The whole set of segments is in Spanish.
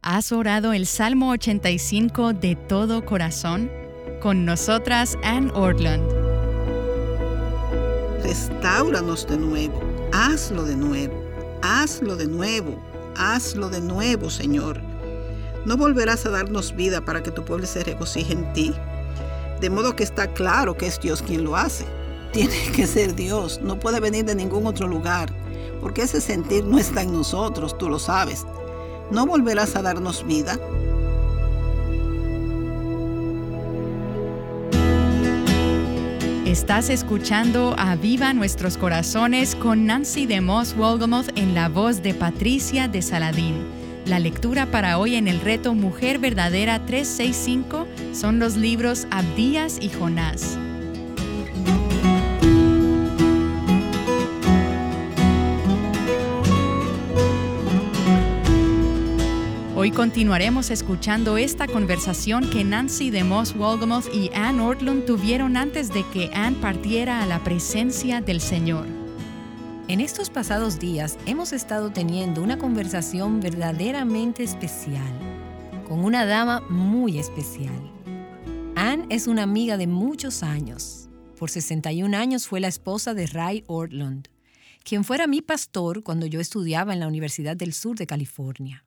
¿Has orado el Salmo 85 de todo corazón? Con nosotras, Anne Ortlund. Restáuranos de nuevo, hazlo de nuevo, hazlo de nuevo, hazlo de nuevo, Señor. No volverás a darnos vida para que tu pueblo se regocije en ti. De modo que está claro que es Dios quien lo hace. Tiene que ser Dios, no puede venir de ningún otro lugar, porque ese sentir no está en nosotros, tú lo sabes. ¿No volverás a darnos vida? Estás escuchando Aviva Nuestros Corazones con Nancy DeMoss Wolgemuth en la voz de Patricia de Saladín. La lectura para hoy en el reto Mujer Verdadera 365 son los libros Abdías y Jonás. Hoy continuaremos escuchando esta conversación que Nancy DeMoss Wolgemuth y Anne Ortlund tuvieron antes de que Anne partiera a la presencia del Señor. En estos pasados días hemos estado teniendo una conversación verdaderamente especial, con una dama muy especial. Anne es una amiga de muchos años. Por 61 años fue la esposa de Ray Ortlund, quien fuera mi pastor cuando yo estudiaba en la Universidad del Sur de California.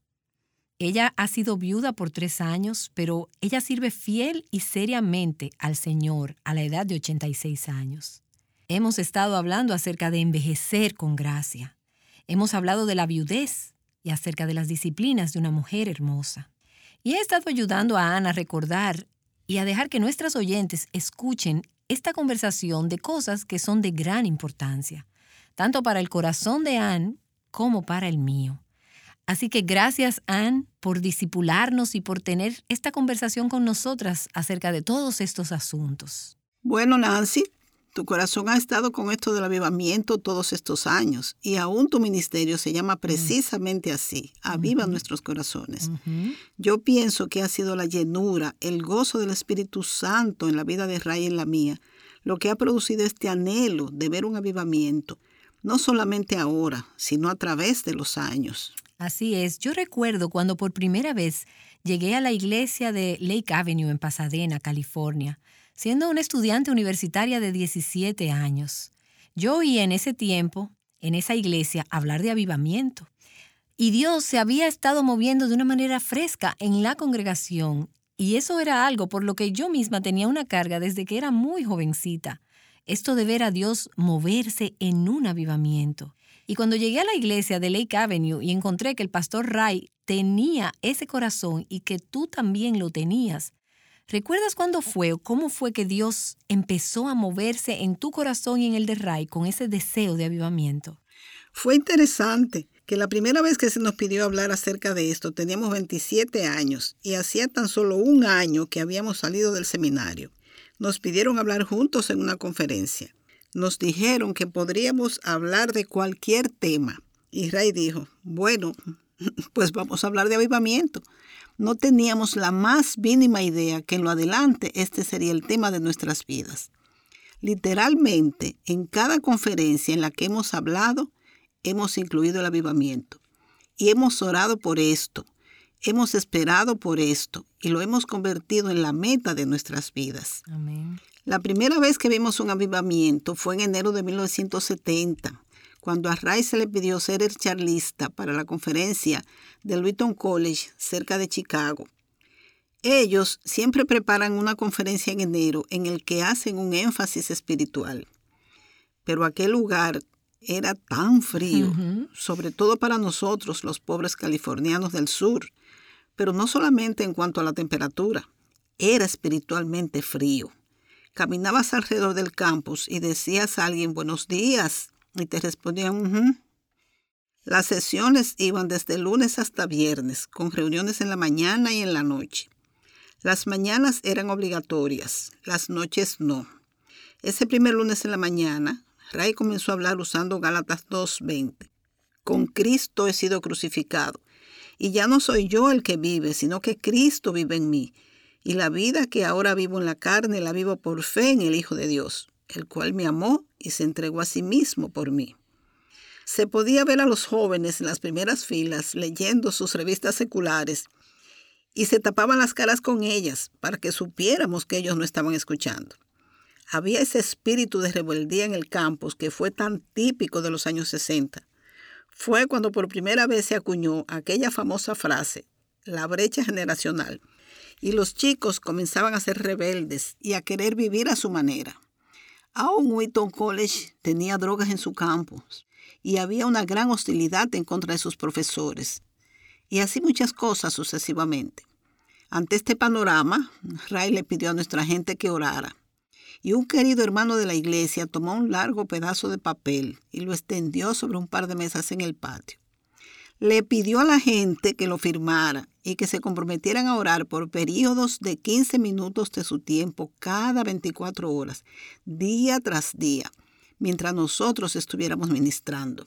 Ella ha sido viuda por 3 años, pero ella sirve fiel y seriamente al Señor a la edad de 86 años. Hemos estado hablando acerca de envejecer con gracia. Hemos hablado de la viudez y acerca de las disciplinas de una mujer hermosa. Y he estado ayudando a Anne a recordar y a dejar que nuestras oyentes escuchen esta conversación de cosas que son de gran importancia, tanto para el corazón de Anne como para el mío. Así que gracias, Anne, por discipularnos y por tener esta conversación con nosotras acerca de todos estos asuntos. Bueno, Nancy, tu corazón ha estado con esto del avivamiento todos estos años y aún tu ministerio se llama precisamente así, Aviva Nuestros Corazones. Yo pienso que ha sido la llenura, el gozo del Espíritu Santo en la vida de Ray y en la mía, lo que ha producido este anhelo de ver un avivamiento, no solamente ahora, sino a través de los años. Así es. Yo recuerdo cuando por primera vez llegué a la iglesia de Lake Avenue en Pasadena, California, siendo una estudiante universitaria de 17 años. Yo oí en ese tiempo, en esa iglesia, hablar de avivamiento. Y Dios se había estado moviendo de una manera fresca en la congregación. Y eso era algo por lo que yo misma tenía una carga desde que era muy jovencita. Esto de ver a Dios moverse en un avivamiento. Y cuando llegué a la iglesia de Lake Avenue y encontré que el pastor Ray tenía ese corazón y que tú también lo tenías, ¿recuerdas cuándo fue o cómo fue que Dios empezó a moverse en tu corazón y en el de Ray con ese deseo de avivamiento? Fue interesante que la primera vez que se nos pidió hablar acerca de esto teníamos 27 años y hacía tan solo 1 año que habíamos salido del seminario. Nos pidieron hablar juntos en una conferencia. Nos dijeron que podríamos hablar de cualquier tema. Y Ray dijo, bueno, pues vamos a hablar de avivamiento. No teníamos la más mínima idea que en lo adelante este sería el tema de nuestras vidas. Literalmente, en cada conferencia en la que hemos hablado, hemos incluido el avivamiento. Y hemos orado por esto, hemos esperado por esto y lo hemos convertido en la meta de nuestras vidas. Amén. La primera vez que vimos un avivamiento fue en enero de 1970, cuando a Ray se le pidió ser el charlista para la conferencia del Wheaton College cerca de Chicago. Ellos siempre preparan una conferencia en enero en el que hacen un énfasis espiritual. Pero aquel lugar era tan frío, sobre todo para nosotros, los pobres californianos del sur, pero no solamente en cuanto a la temperatura, era espiritualmente frío. Caminabas alrededor del campus y decías a alguien buenos días y te respondían Las sesiones iban desde lunes hasta viernes, con reuniones en la mañana y en la noche. Las mañanas eran obligatorias, las noches no. Ese primer lunes en la mañana, Ray comenzó a hablar usando Gálatas 2:20. Con Cristo he sido crucificado, y ya no soy yo el que vive, sino que Cristo vive en mí. Y la vida que ahora vivo en la carne la vivo por fe en el Hijo de Dios, el cual me amó y se entregó a sí mismo por mí. Se podía ver a los jóvenes en las primeras filas leyendo sus revistas seculares y se tapaban las caras con ellas para que supiéramos que ellos no estaban escuchando. Había ese espíritu de rebeldía en el campus que fue tan típico de los años 60. Fue cuando por primera vez se acuñó aquella famosa frase, la brecha generacional, y los chicos comenzaban a ser rebeldes y a querer vivir a su manera. Aún Wheaton College tenía drogas en su campus y había una gran hostilidad en contra de sus profesores. Y así muchas cosas sucesivamente. Ante este panorama, Ray le pidió a nuestra gente que orara. Y un querido hermano de la iglesia tomó un largo pedazo de papel y lo extendió sobre un par de mesas en el patio. Le pidió a la gente que lo firmara y que se comprometieran a orar por periodos de 15 minutos de su tiempo cada 24 horas, día tras día, mientras nosotros estuviéramos ministrando.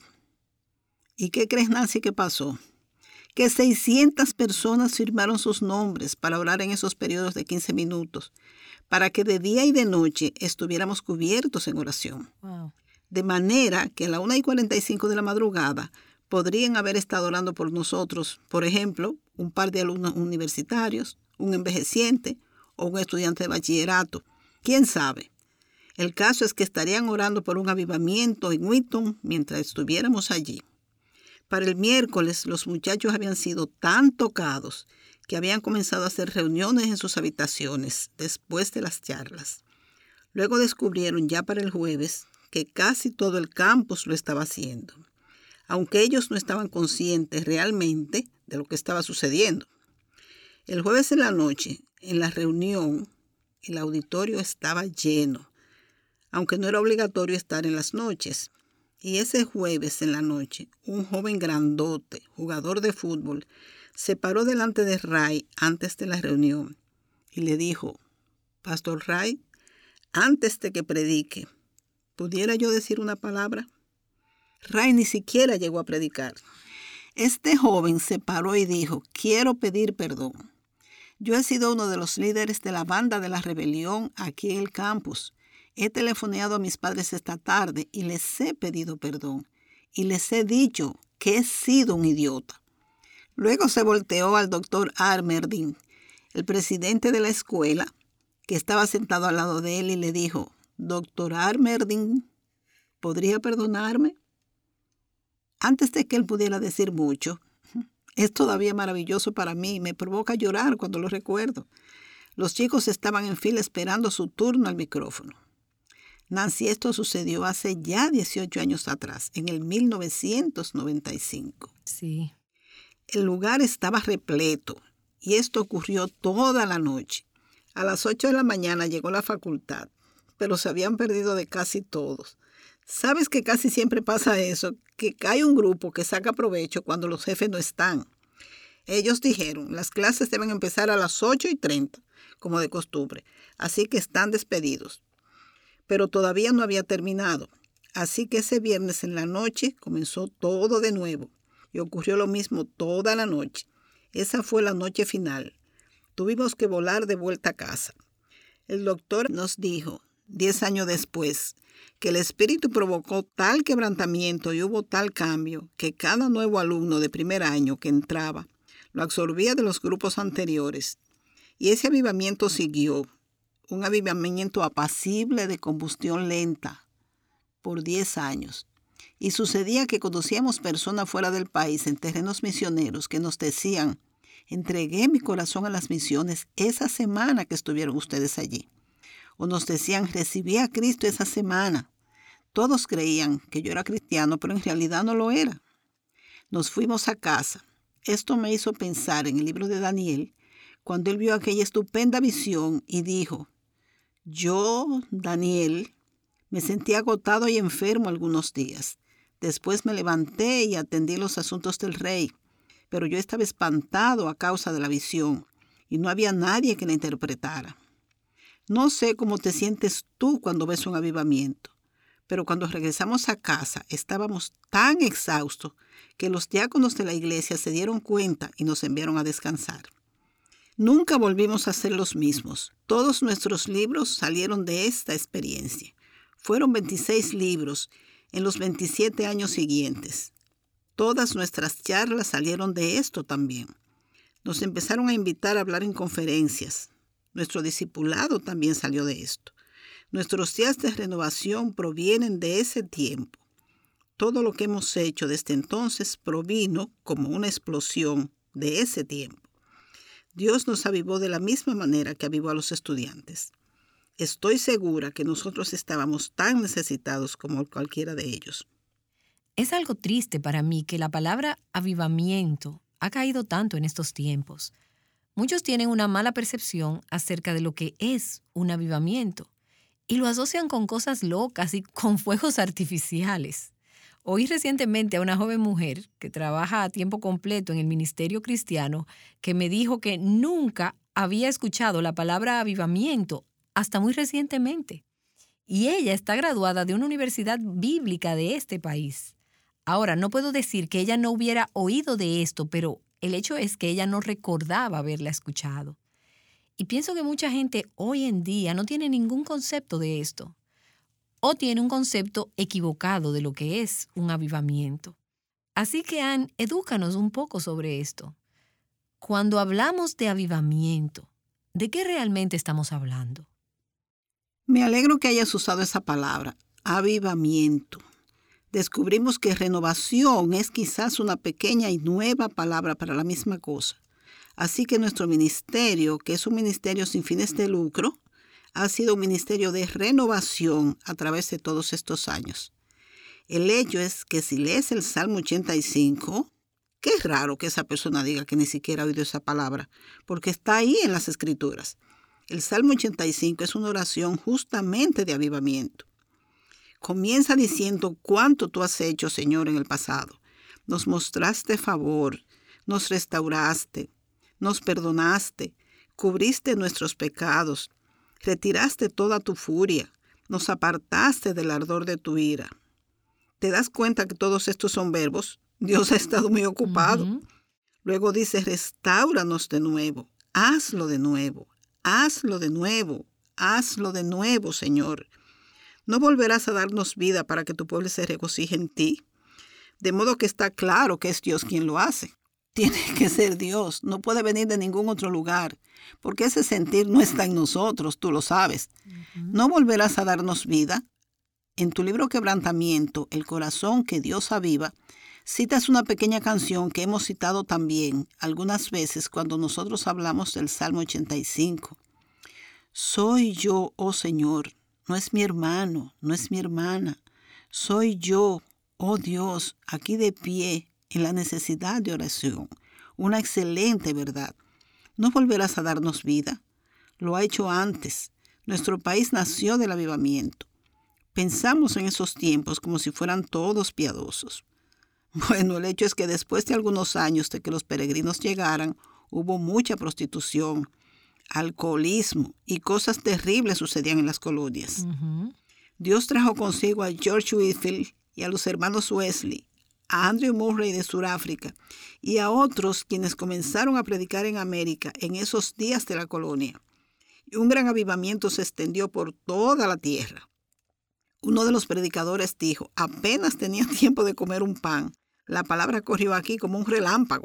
¿Y qué crees, Nancy, que pasó? Que 600 personas firmaron sus nombres para orar en esos periodos de 15 minutos, para que de día y de noche estuviéramos cubiertos en oración. Wow. De manera que a la 1:45 de la madrugada podrían haber estado orando por nosotros, por ejemplo, un par de alumnos universitarios, un envejeciente o un estudiante de bachillerato. ¿Quién sabe? El caso es que estarían orando por un avivamiento en Wheaton mientras estuviéramos allí. Para el miércoles, los muchachos habían sido tan tocados que habían comenzado a hacer reuniones en sus habitaciones después de las charlas. Luego descubrieron ya para el jueves que casi todo el campus lo estaba haciendo, aunque ellos no estaban conscientes realmente de lo que estaba sucediendo. El jueves en la noche, en la reunión, el auditorio estaba lleno, aunque no era obligatorio estar en las noches. Y ese jueves en la noche, un joven grandote, jugador de fútbol, se paró delante de Ray antes de la reunión y le dijo: Pastor Ray, antes de que predique, ¿pudiera yo decir una palabra? Ray ni siquiera llegó a predicar. Este joven se paró y dijo: quiero pedir perdón. Yo he sido uno de los líderes de la banda de la rebelión aquí en el campus. He telefoneado a mis padres esta tarde y les he pedido perdón. Y les he dicho que he sido un idiota. Luego se volteó al doctor Armerdin, el presidente de la escuela, que estaba sentado al lado de él, y le dijo: Doctor Armerdin, ¿podría perdonarme? Antes de que él pudiera decir mucho, es todavía maravilloso para mí, me provoca llorar cuando lo recuerdo. Los chicos estaban en fila esperando su turno al micrófono. Nancy, esto sucedió hace ya 18 años atrás, en el 1995. Sí. El lugar estaba repleto y esto ocurrió toda la noche. A las 8 de la mañana llegó la facultad, pero se habían perdido de casi todos. ¿Sabes que casi siempre pasa eso? Que hay un grupo que saca provecho cuando los jefes no están. Ellos dijeron: las clases deben empezar a las 8:30, como de costumbre, así que están despedidos. Pero todavía no había terminado, así que ese viernes en la noche comenzó todo de nuevo y ocurrió lo mismo toda la noche. Esa fue la noche final. Tuvimos que volar de vuelta a casa. El doctor nos dijo, 10 años después, que el espíritu provocó tal quebrantamiento y hubo tal cambio que cada nuevo alumno de primer año que entraba lo absorbía de los grupos anteriores. Y ese avivamiento siguió, un avivamiento apacible de combustión lenta, por 10 años. Y sucedía que conocíamos personas fuera del país en terrenos misioneros que nos decían: entregué mi corazón a las misiones esa semana que estuvieron ustedes allí. O nos decían: recibí a Cristo esa semana. Todos creían que yo era cristiano, pero en realidad no lo era. Nos fuimos a casa. Esto me hizo pensar en el libro de Daniel, cuando él vio aquella estupenda visión y dijo: yo, Daniel, me sentí agotado y enfermo algunos días. Después me levanté y atendí los asuntos del rey, pero yo estaba espantado a causa de la visión y no había nadie que la interpretara. No sé cómo te sientes tú cuando ves un avivamiento, pero cuando regresamos a casa estábamos tan exhaustos que los diáconos de la iglesia se dieron cuenta y nos enviaron a descansar. Nunca volvimos a ser los mismos. Todos nuestros libros salieron de esta experiencia. Fueron 26 libros en los 27 años siguientes. Todas nuestras charlas salieron de esto también. Nos empezaron a invitar a hablar en conferencias. Nuestro discipulado también salió de esto. Nuestros días de renovación provienen de ese tiempo. Todo lo que hemos hecho desde entonces provino como una explosión de ese tiempo. Dios nos avivó de la misma manera que avivó a los estudiantes. Estoy segura que nosotros estábamos tan necesitados como cualquiera de ellos. Es algo triste para mí que la palabra avivamiento ha caído tanto en estos tiempos. Muchos tienen una mala percepción acerca de lo que es un avivamiento y lo asocian con cosas locas y con fuegos artificiales. Oí recientemente a una joven mujer que trabaja a tiempo completo en el ministerio cristiano que me dijo que nunca había escuchado la palabra avivamiento hasta muy recientemente. Y ella está graduada de una universidad bíblica de este país. Ahora, no puedo decir que ella no hubiera oído de esto, pero el hecho es que ella no recordaba haberla escuchado. Y pienso que mucha gente hoy en día no tiene ningún concepto de esto. O tiene un concepto equivocado de lo que es un avivamiento. Así que, Ann, edúcanos un poco sobre esto. Cuando hablamos de avivamiento, ¿de qué realmente estamos hablando? Me alegro que hayas usado esa palabra, avivamiento. Descubrimos que renovación es quizás una pequeña y nueva palabra para la misma cosa. Así que nuestro ministerio, que es un ministerio sin fines de lucro, ha sido un ministerio de renovación a través de todos estos años. El hecho es que si lees el Salmo 85, qué raro que esa persona diga que ni siquiera ha oído esa palabra, porque está ahí en las Escrituras. El Salmo 85 es una oración justamente de avivamiento. Comienza diciendo cuánto tú has hecho, Señor, en el pasado. Nos mostraste favor, nos restauraste, nos perdonaste, cubriste nuestros pecados, retiraste toda tu furia, nos apartaste del ardor de tu ira. ¿Te das cuenta que todos estos son verbos? Dios ha estado muy ocupado. Luego dice, restáuranos de nuevo, hazlo de nuevo, hazlo de nuevo, hazlo de nuevo, Señor. ¿No volverás a darnos vida para que tu pueblo se regocije en ti? De modo que está claro que es Dios quien lo hace. Tiene que ser Dios, no puede venir de ningún otro lugar, porque ese sentir no está en nosotros, tú lo sabes. ¿No volverás a darnos vida? En tu libro Quebrantamiento, el corazón que Dios aviva, citas una pequeña canción que hemos citado también algunas veces cuando nosotros hablamos del Salmo 85. Soy yo, oh Señor, no es mi hermano, no es mi hermana. Soy yo, oh Dios, aquí de pie, en la necesidad de oración. Una excelente verdad. ¿No volverás a darnos vida? Lo ha hecho antes. Nuestro país nació del avivamiento. Pensamos en esos tiempos como si fueran todos piadosos. Bueno, el hecho es que después de algunos años de que los peregrinos llegaran, hubo mucha prostitución, alcoholismo y cosas terribles sucedían en las colonias. Dios trajo consigo a George Whitefield y a los hermanos Wesley, a Andrew Murray de Sudáfrica y a otros quienes comenzaron a predicar en América en esos días de la colonia. Y un gran avivamiento se extendió por toda la tierra. Uno de los predicadores dijo, apenas tenía tiempo de comer un pan. La palabra corrió aquí como un relámpago.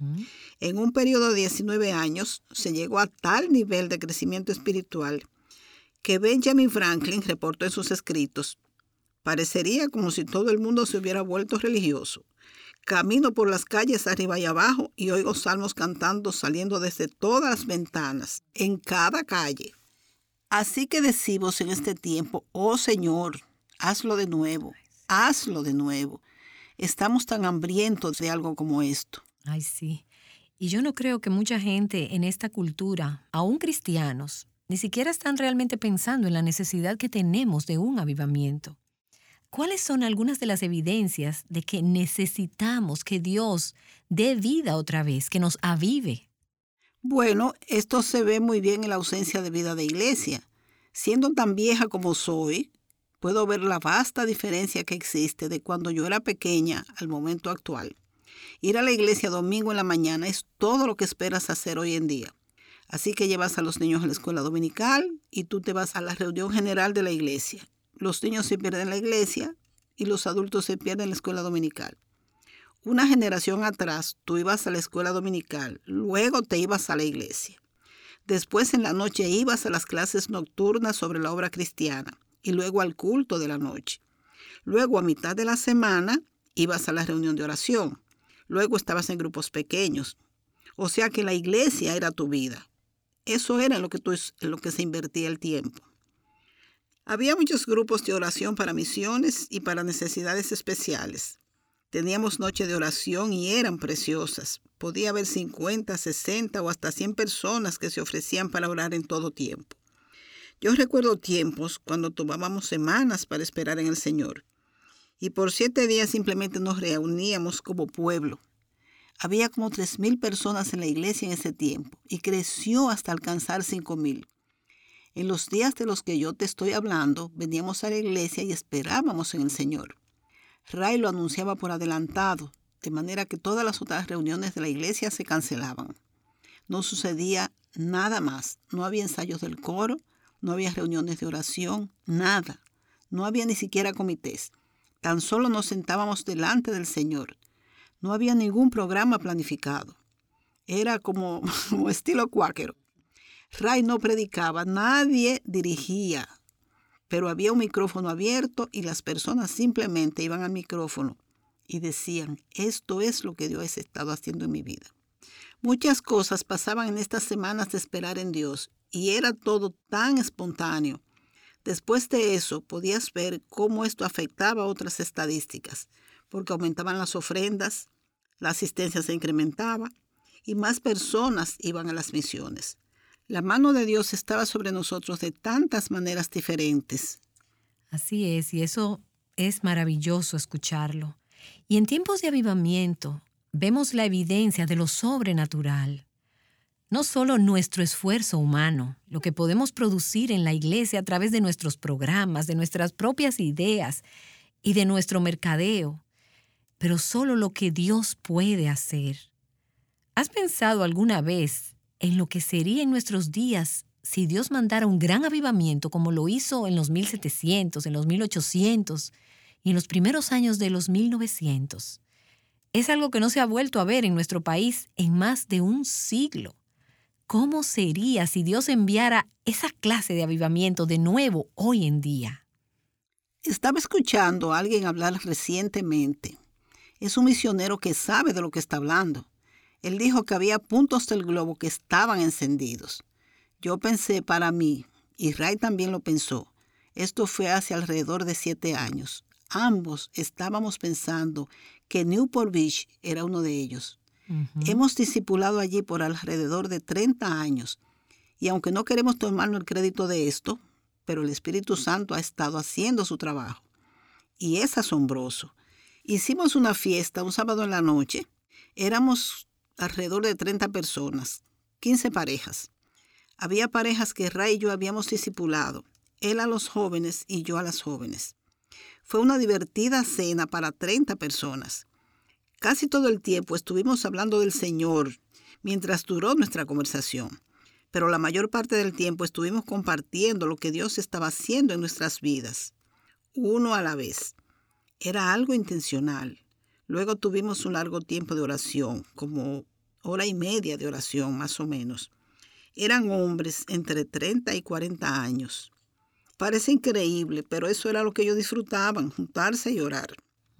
En un periodo de 19 años se llegó a tal nivel de crecimiento espiritual que Benjamin Franklin reportó en sus escritos, parecería como si todo el mundo se hubiera vuelto religioso. Camino por las calles arriba y abajo y oigo salmos cantando saliendo desde todas las ventanas, en cada calle. Así que decimos en este tiempo, oh Señor, hazlo de nuevo, hazlo de nuevo. Estamos tan hambrientos de algo como esto. Ay, sí. Y yo no creo que mucha gente en esta cultura, aún cristianos, ni siquiera están realmente pensando en la necesidad que tenemos de un avivamiento. ¿Cuáles son algunas de las evidencias de que necesitamos que Dios dé vida otra vez, que nos avive? Bueno, esto se ve muy bien en la ausencia de vida de iglesia. Siendo tan vieja como soy, puedo ver la vasta diferencia que existe de cuando yo era pequeña al momento actual. Ir a la iglesia domingo en la mañana es todo lo que esperas hacer hoy en día. Así que llevas a los niños a la escuela dominical y tú te vas a la reunión general de la iglesia. Los niños se pierden la iglesia y los adultos se pierden la escuela dominical. Una generación atrás, tú ibas a la escuela dominical, luego te ibas a la iglesia. Después en la noche ibas a las clases nocturnas sobre la obra cristiana y luego al culto de la noche. Luego a mitad de la semana ibas a la reunión de oración. Luego estabas en grupos pequeños. O sea que la iglesia era tu vida. Eso era en lo que se invertía el tiempo. Había muchos grupos de oración para misiones y para necesidades especiales. Teníamos noche de oración y eran preciosas. Podía haber 50, 60 o hasta 100 personas que se ofrecían para orar en todo tiempo. Yo recuerdo tiempos cuando tomábamos semanas para esperar en el Señor. Y por 7 días simplemente nos reuníamos como pueblo. Había como 3,000 personas en la iglesia en ese tiempo y creció hasta alcanzar 5,000. En los días de los que yo te estoy hablando, veníamos a la iglesia y esperábamos en el Señor. Ray lo anunciaba por adelantado, de manera que todas las otras reuniones de la iglesia se cancelaban. No sucedía nada más. No había ensayos del coro, no había reuniones de oración, nada. No había ni siquiera comités. Tan solo nos sentábamos delante del Señor. No había ningún programa planificado. Era como estilo cuáquero. Ray no predicaba, nadie dirigía. Pero había un micrófono abierto y las personas simplemente iban al micrófono y decían, esto es lo que Dios ha estado haciendo en mi vida. Muchas cosas pasaban en estas semanas de esperar en Dios y era todo tan espontáneo. Después de eso podías ver cómo esto afectaba a otras estadísticas, porque aumentaban las ofrendas, la asistencia se incrementaba y más personas iban a las misiones. La mano de Dios estaba sobre nosotros de tantas maneras diferentes. Así es, y eso es maravilloso escucharlo. Y en tiempos de avivamiento vemos la evidencia de lo sobrenatural. No solo nuestro esfuerzo humano, lo que podemos producir en la iglesia a través de nuestros programas, de nuestras propias ideas y de nuestro mercadeo, pero solo lo que Dios puede hacer. ¿Has pensado alguna vez en lo que sería en nuestros días si Dios mandara un gran avivamiento como lo hizo en los 1700, en los 1800 y en los primeros años de los 1900? Es algo que no se ha vuelto a ver en nuestro país en más de un siglo. ¿Cómo sería si Dios enviara esa clase de avivamiento de nuevo hoy en día? Estaba escuchando a alguien hablar recientemente. Es un misionero que sabe de lo que está hablando. Él dijo que había puntos del globo que estaban encendidos. Yo pensé para mí, y Ray también lo pensó. Esto fue hace alrededor de 7 años. Ambos estábamos pensando que Newport Beach era uno de ellos. Hemos discipulado allí por alrededor de 30 años. Y aunque no queremos tomarnos el crédito de esto, pero el Espíritu Santo ha estado haciendo su trabajo. Y es asombroso. Hicimos una fiesta un sábado en la noche. Éramos alrededor de 30 personas, 15 parejas. Había parejas que Ray y yo habíamos discipulado, él a los jóvenes y yo a las jóvenes. Fue una divertida cena para 30 personas. Casi todo el tiempo estuvimos hablando del Señor mientras duró nuestra conversación, pero la mayor parte del tiempo estuvimos compartiendo lo que Dios estaba haciendo en nuestras vidas, uno a la vez. Era algo intencional. Luego tuvimos un largo tiempo de oración, como 1:30 de oración más o menos. Eran hombres entre 30 y 40 años. Parece increíble, pero eso era lo que ellos disfrutaban, juntarse y orar.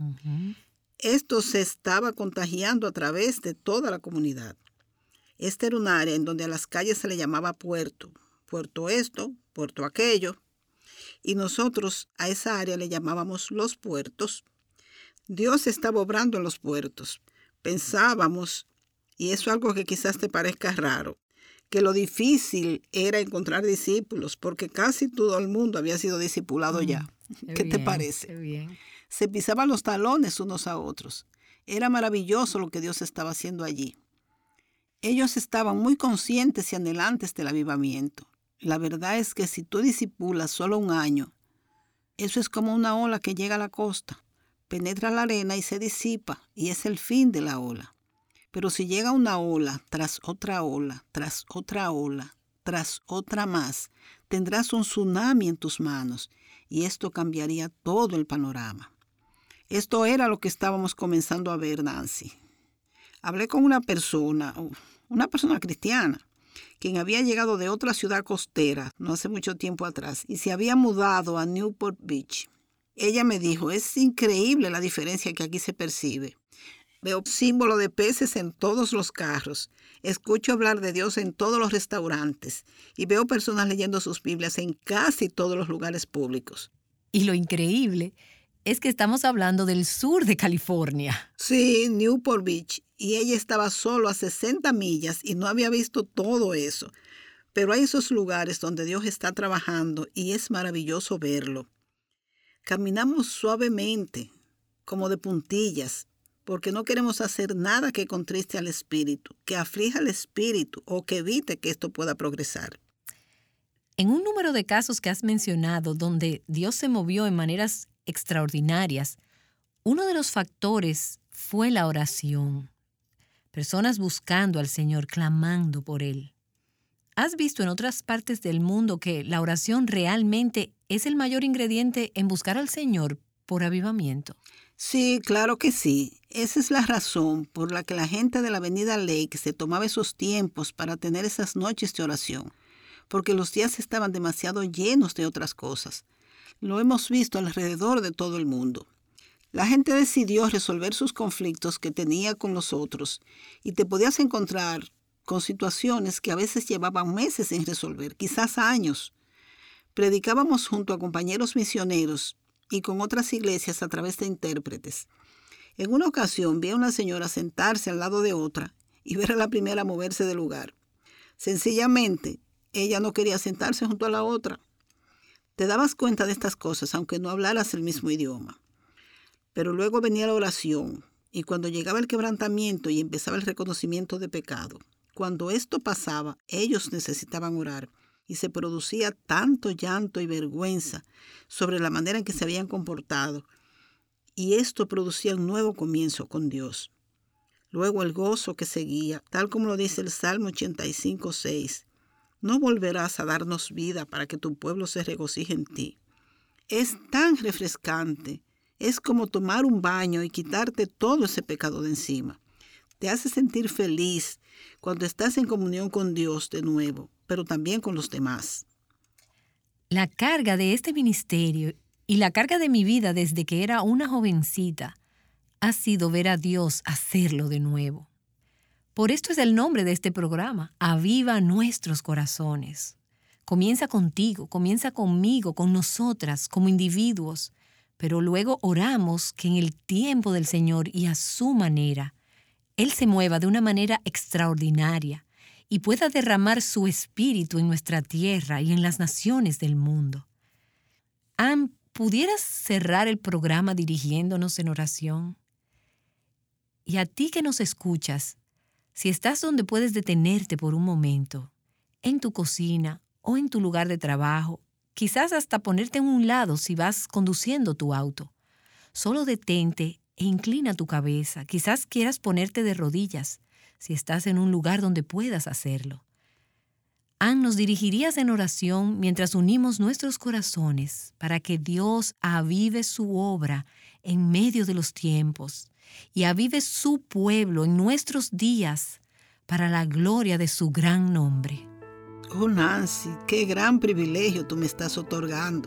Esto se estaba contagiando a través de toda la comunidad. Esta era un área en donde a las calles se le llamaba puerto. Puerto esto, puerto aquello. Y nosotros a esa área le llamábamos los puertos. Dios estaba obrando en los puertos. Pensábamos, y eso es algo que quizás te parezca raro, que lo difícil era encontrar discípulos, porque casi todo el mundo había sido discipulado ya. ¿Qué te parece? Qué bien. Se pisaban los talones unos a otros. Era maravilloso lo que Dios estaba haciendo allí. Ellos estaban muy conscientes y anhelantes del avivamiento. La verdad es que si tú discipulas solo 1 año, eso es como una ola que llega a la costa. Penetra la arena y se disipa, y es el fin de la ola. Pero si llega una ola, tras otra ola, tras otra ola, tras otra más, tendrás un tsunami en tus manos, y esto cambiaría todo el panorama. Esto era lo que estábamos comenzando a ver, Nancy. Hablé con una persona cristiana, quien había llegado de otra ciudad costera no hace mucho tiempo atrás y se había mudado a Newport Beach. Ella me dijo, es increíble la diferencia que aquí se percibe. Veo símbolo de peces en todos los carros, escucho hablar de Dios en todos los restaurantes y veo personas leyendo sus Biblias en casi todos los lugares públicos. Y lo increíble es que estamos hablando del sur de California. Sí, Newport Beach, y ella estaba solo a 60 millas y no había visto todo eso. Pero hay esos lugares donde Dios está trabajando y es maravilloso verlo. Caminamos suavemente, como de puntillas, porque no queremos hacer nada que contriste al espíritu, que aflija al espíritu o que evite que esto pueda progresar. En un número de casos que has mencionado donde Dios se movió en maneras extraordinarias, uno de los factores fue la oración. Personas buscando al Señor, clamando por Él. ¿Has visto en otras partes del mundo que la oración realmente es el mayor ingrediente en buscar al Señor por avivamiento? Sí, claro que sí. Esa es la razón por la que la gente de la Avenida Lake se tomaba esos tiempos para tener esas noches de oración, porque los días estaban demasiado llenos de otras cosas. Lo hemos visto alrededor de todo el mundo. La gente decidió resolver sus conflictos que tenía con los otros y te podías encontrar con situaciones que a veces llevaban meses sin resolver, quizás años. Predicábamos junto a compañeros misioneros y con otras iglesias a través de intérpretes. En una ocasión vi a una señora sentarse al lado de otra y ver a la primera moverse del lugar. Sencillamente, ella no quería sentarse junto a la otra. Te dabas cuenta de estas cosas aunque no hablaras el mismo idioma. Pero luego venía la oración y cuando llegaba el quebrantamiento y empezaba el reconocimiento de pecado, cuando esto pasaba, ellos necesitaban orar y se producía tanto llanto y vergüenza sobre la manera en que se habían comportado y esto producía un nuevo comienzo con Dios. Luego el gozo que seguía, tal como lo dice el Salmo 85:6. No volverás a darnos vida para que tu pueblo se regocije en ti. Es tan refrescante. Es como tomar un baño y quitarte todo ese pecado de encima. Te hace sentir feliz cuando estás en comunión con Dios de nuevo, pero también con los demás. La carga de este ministerio y la carga de mi vida desde que era una jovencita ha sido ver a Dios hacerlo de nuevo. Por esto es el nombre de este programa, Aviva Nuestros Corazones. Comienza contigo, comienza conmigo, con nosotras, como individuos, pero luego oramos que en el tiempo del Señor y a su manera, Él se mueva de una manera extraordinaria y pueda derramar su espíritu en nuestra tierra y en las naciones del mundo. Ann, ¿pudieras cerrar el programa dirigiéndonos en oración? Y a ti que nos escuchas, si estás donde puedes detenerte por un momento, en tu cocina o en tu lugar de trabajo, quizás hasta ponerte en un lado si vas conduciendo tu auto, solo detente e inclina tu cabeza. Quizás quieras ponerte de rodillas si estás en un lugar donde puedas hacerlo. Ann, ¿nos dirigirías en oración mientras unimos nuestros corazones para que Dios avive su obra en medio de los tiempos y avive su pueblo en nuestros días para la gloria de su gran nombre? Oh, Nancy, qué gran privilegio tú me estás otorgando.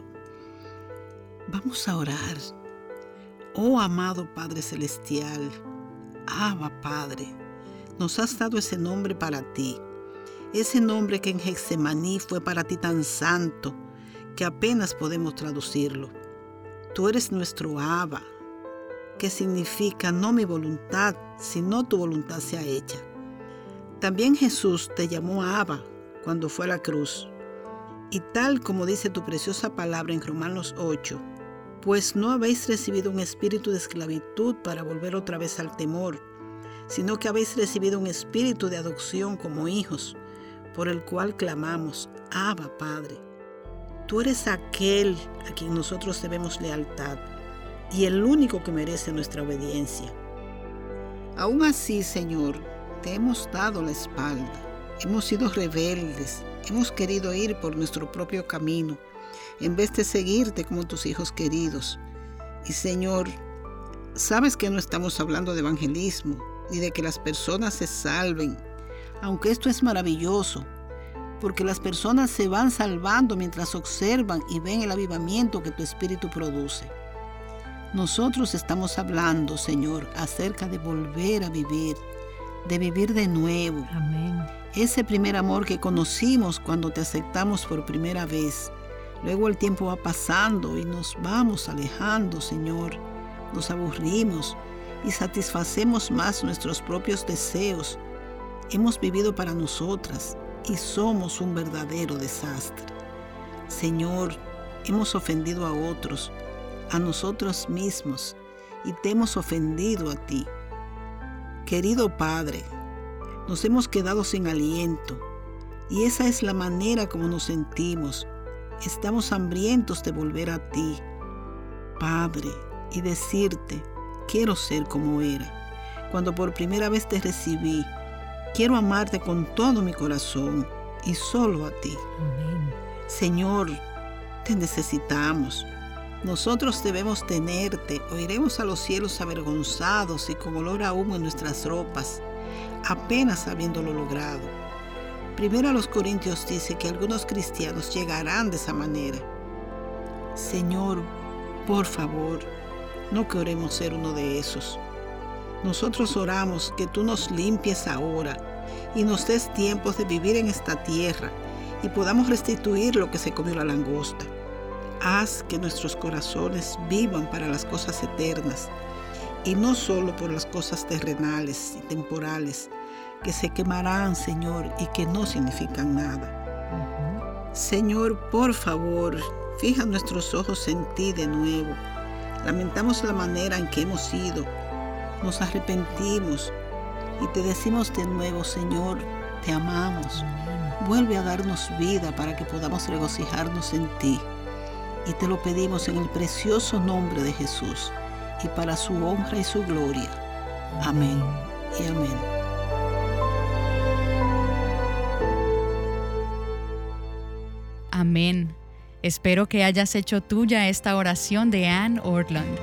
Vamos a orar. Oh, amado Padre Celestial, Abba Padre, nos has dado ese nombre para ti. Ese nombre que en Getsemaní fue para ti tan santo que apenas podemos traducirlo. Tú eres nuestro Abba, que significa no mi voluntad, sino tu voluntad sea hecha. También Jesús te llamó Abba cuando fue a la cruz. Y tal como dice tu preciosa palabra en Romanos 8, pues no habéis recibido un espíritu de esclavitud para volver otra vez al temor, sino que habéis recibido un espíritu de adopción como hijos, por el cual clamamos, Abba, Padre. Tú eres aquel a quien nosotros debemos lealtad y el único que merece nuestra obediencia. Aún así, Señor, te hemos dado la espalda. Hemos sido rebeldes, hemos querido ir por nuestro propio camino, en vez de seguirte como tus hijos queridos. Y Señor, Sabes que no estamos hablando de evangelismo, ni de que las personas se salven, aunque esto es maravilloso, porque las personas se van salvando mientras observan y ven el avivamiento que tu espíritu produce. Nosotros estamos hablando, Señor, acerca de volver a vivir, de vivir de nuevo. Amén. Ese primer amor que conocimos cuando te aceptamos por primera vez. Luego el tiempo va pasando y nos vamos alejando, Señor. Nos aburrimos y satisfacemos más nuestros propios deseos. Hemos vivido para nosotras y somos un verdadero desastre. Señor, hemos ofendido a otros, a nosotros mismos, y te hemos ofendido a ti. Querido Padre, nos hemos quedado sin aliento, y esa es la manera como nos sentimos. Estamos hambrientos de volver a ti, Padre, y decirte, quiero ser como era. Cuando por primera vez te recibí, quiero amarte con todo mi corazón y solo a ti. Amén. Señor, te necesitamos. Nosotros debemos tenerte o iremos a los cielos avergonzados y con olor a humo en nuestras ropas, apenas habiéndolo logrado. Primero a los Corintios dice que algunos cristianos llegarán de esa manera. Señor, por favor, no queremos ser uno de esos. Nosotros oramos que tú nos limpies ahora y nos des tiempos de vivir en esta tierra y podamos restituir lo que se comió la langosta. Haz que nuestros corazones vivan para las cosas eternas y no solo por las cosas terrenales y temporales que se quemarán, Señor, y que no significan nada. Señor, por favor, fija nuestros ojos en ti de nuevo. Lamentamos la manera en que hemos ido. Nos arrepentimos y te decimos de nuevo, Señor, te amamos. Vuelve a darnos vida para que podamos regocijarnos en ti. Y te lo pedimos en el precioso nombre de Jesús y para su honra y su gloria. Amén y amén. Amén. Espero que hayas hecho tuya esta oración de Ann Ortlund.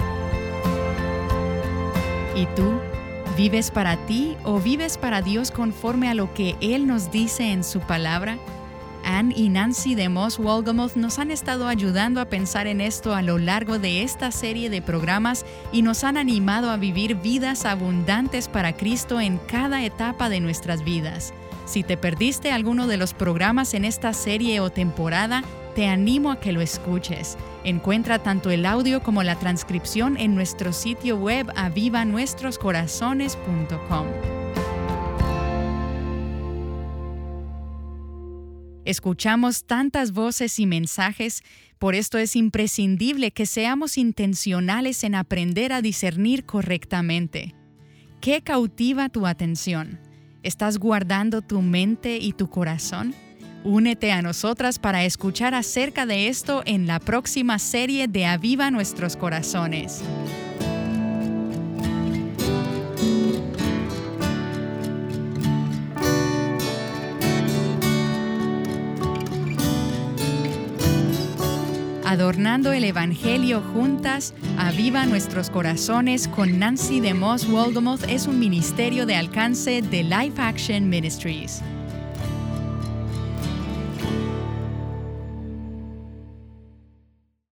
¿Y tú? ¿Vives para ti o vives para Dios conforme a lo que Él nos dice en su palabra? Ann y Nancy DeMoss Wolgemuth nos han estado ayudando a pensar en esto a lo largo de esta serie de programas y nos han animado a vivir vidas abundantes para Cristo en cada etapa de nuestras vidas. Si te perdiste alguno de los programas en esta serie o temporada, te animo a que lo escuches. Encuentra tanto el audio como la transcripción en nuestro sitio web avivanuestroscorazones.com. Escuchamos tantas voces y mensajes, por esto es imprescindible que seamos intencionales en aprender a discernir correctamente. ¿Qué cautiva tu atención? ¿Estás guardando tu mente y tu corazón? Únete a nosotras para escuchar acerca de esto en la próxima serie de Aviva Nuestros Corazones. Adornando el Evangelio juntas, Aviva Nuestros Corazones con Nancy DeMoss Wolgemuth es un ministerio de alcance de Life Action Ministries.